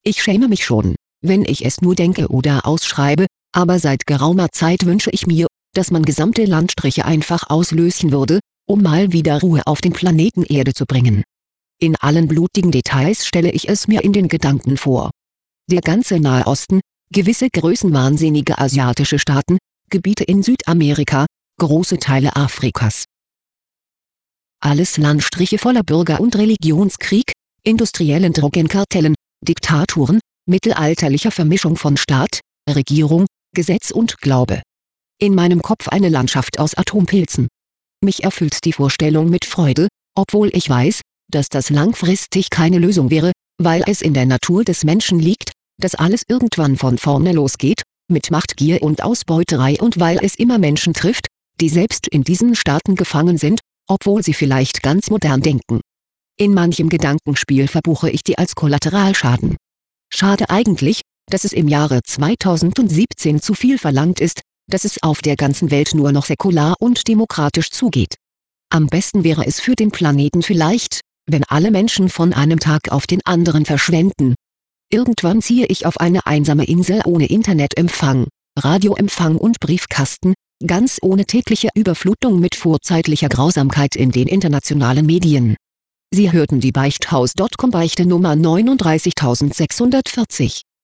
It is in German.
Ich schäme mich schon, wenn ich es nur denke oder ausschreibe, aber seit geraumer Zeit wünsche ich mir, dass man gesamte Landstriche einfach auslöschen würde, um mal wieder Ruhe auf den Planeten Erde zu bringen. In allen blutigen Details stelle ich es mir in den Gedanken vor. Der ganze Nahe Osten, gewisse größenwahnsinnige asiatische Staaten, Gebiete in Südamerika, große Teile Afrikas. Alles Landstriche voller Bürger- und Religionskrieg, industriellen Drogenkartellen, Diktaturen, mittelalterlicher Vermischung von Staat, Regierung, Gesetz und Glaube. In meinem Kopf eine Landschaft aus Atompilzen. Mich erfüllt die Vorstellung mit Freude, obwohl ich weiß, dass das langfristig keine Lösung wäre, weil es in der Natur des Menschen liegt, dass alles irgendwann von vorne losgeht, mit Machtgier und Ausbeuterei, und weil es immer Menschen trifft, die selbst in diesen Staaten gefangen sind, obwohl sie vielleicht ganz modern denken. In manchem Gedankenspiel verbuche ich die als Kollateralschaden. Schade eigentlich, dass es im Jahre 2017 zu viel verlangt ist, dass es auf der ganzen Welt nur noch säkular und demokratisch zugeht. Am besten wäre es für den Planeten vielleicht, wenn alle Menschen von einem Tag auf den anderen verschwenden. Irgendwann ziehe ich auf eine einsame Insel ohne Internetempfang, Radioempfang und Briefkasten, ganz ohne tägliche Überflutung mit vorzeitlicher Grausamkeit in den internationalen Medien. Sie hörten die Beichthaus.com Beichte Nummer 39640.